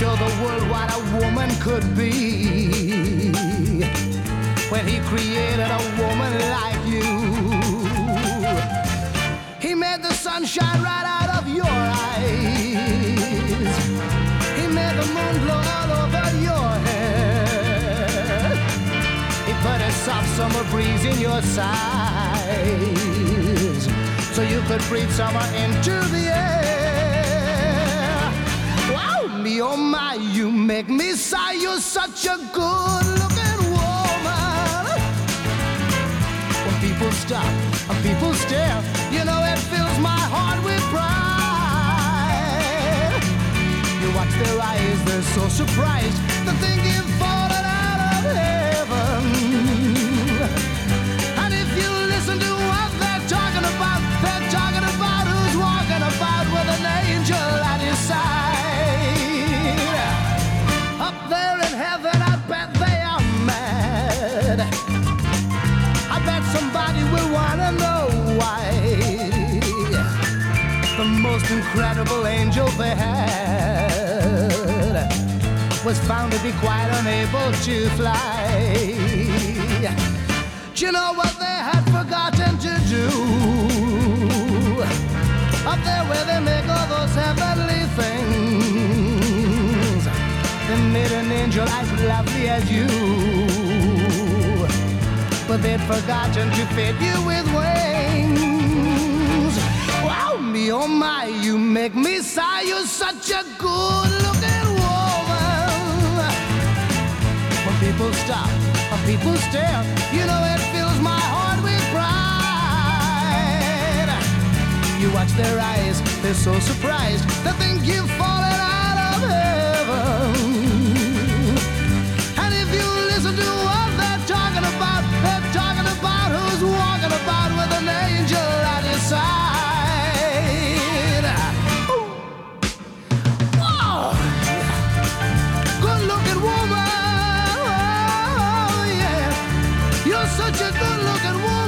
show the world what a woman could be. When he created a woman like you, he made the sun shine right out of your eyes. He made the moon blow all over your hair. He put a soft summer breeze in your sighs, so you could breathe summer into the air. Wow, me oh my, you make me sigh. You're such a good-looking woman. When people stop and people stare, you know it fills my heart with pride. You watch their eyes, they're so surprised to think you've fallen out of heaven. And if you listen to what they're talking about who's walking about with an angel at his side. Up there in heaven, I bet they are mad. I bet somebody will wanna know why. The most incredible angel they had was found to be quite unable to fly. Do you know what they had forgotten to do? Up there where they make all those heavenly things, they made an angel as lovely as you, but they'd forgotten to fit you with wings. Wow, me oh my, you make me sigh. You're such a good-looking woman. When people stop, when people stare, you know it fills my heart with pride. You watch their eyes, they're so surprised to think you've fallen out of heaven. And if you listen to what they're talking about who's walking about with an angel at his side. Whoa! Good-looking woman, oh, yeah. You're such a good-looking woman.